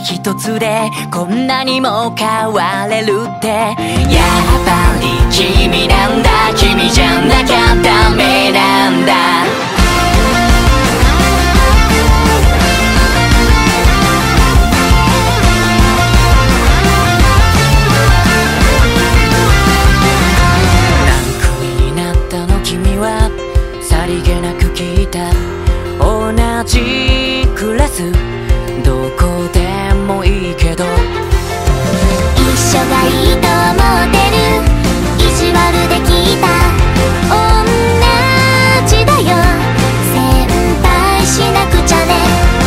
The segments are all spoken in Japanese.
一つでこんなにも変われるって、やっぱり君なんだ、君じゃなきゃダメなんだ。さりげなく聞いた、同じクラスどこでもいいけど、 一緒がいいと思ってる、意地悪で聞いた、同じだよ、先輩しなくちゃね。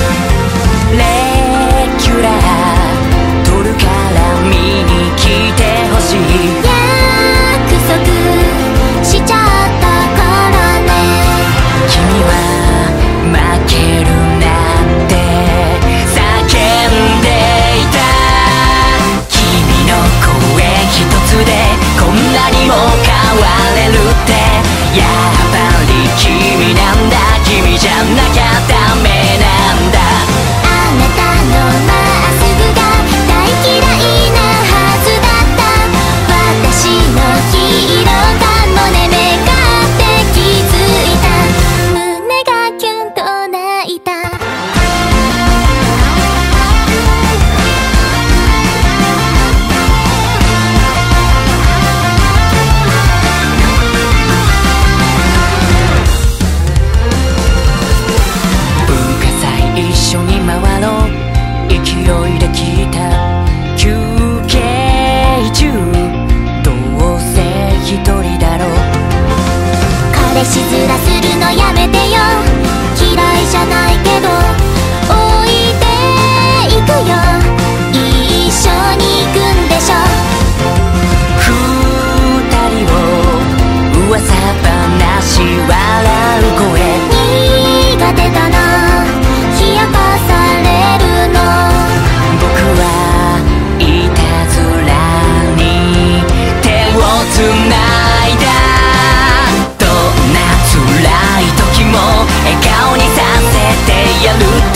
レギュラー取るから見に来てほしい、 約束しちゃったからね。 君は負けるなって叫んでいた、君の声一つでこんなにも変われるって、やっぱり君なんだ、君じゃなきゃダメなんだ。 あなたのまっすぐが大嫌いなはずだった、私のヒーローかもね、目がって気づいた、胸がキュンと泣いた。 文化祭一緒に回ろう、勢いで聞いた、休憩中どうせ一人だろう、 彼氏面するのやめてよ、嫌いじゃないけど置いていくよ、一緒に行くんでしょ。 二人を噂話笑う声、 苦手だな、冷やかされるの。 僕はいたずらに手をつないだ、どんな辛い時も笑顔にさせてやるって、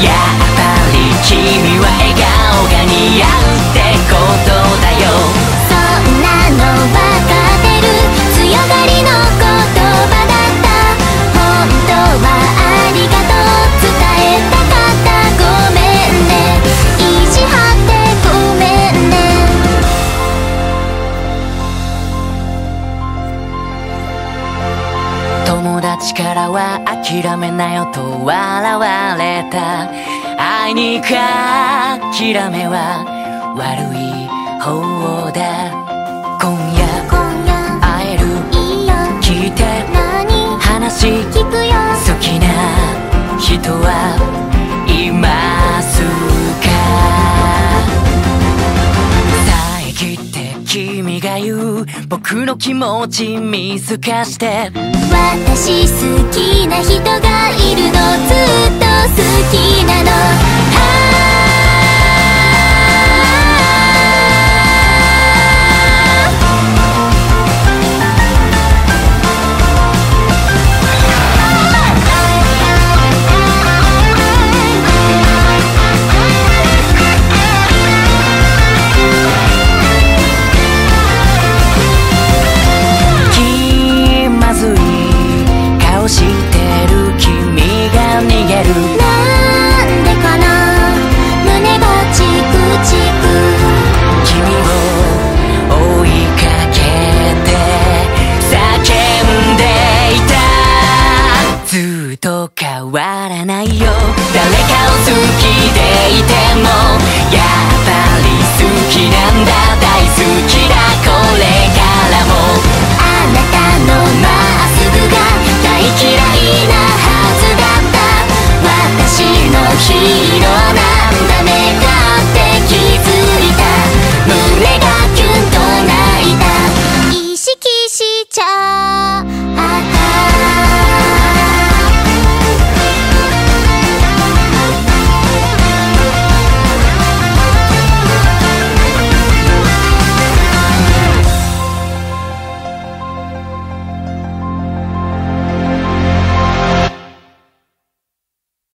やっぱり君は笑顔が似合うってことだよ。 そんなの分かってる、強がりの言葉だった、本当はありがとう伝えたかった、ごめんね、意地張ってごめんね。 友達からは諦めなよと笑われた、あいにく諦めは悪い方だ。今夜会える、 いいよ、 聞いて何話聞くよ、 好きな人はいますか。遮って君が言う僕の気持ち見透かして、 私好きな人がいるの、ずっと好きなの、 気まずい顔してる君が逃げる、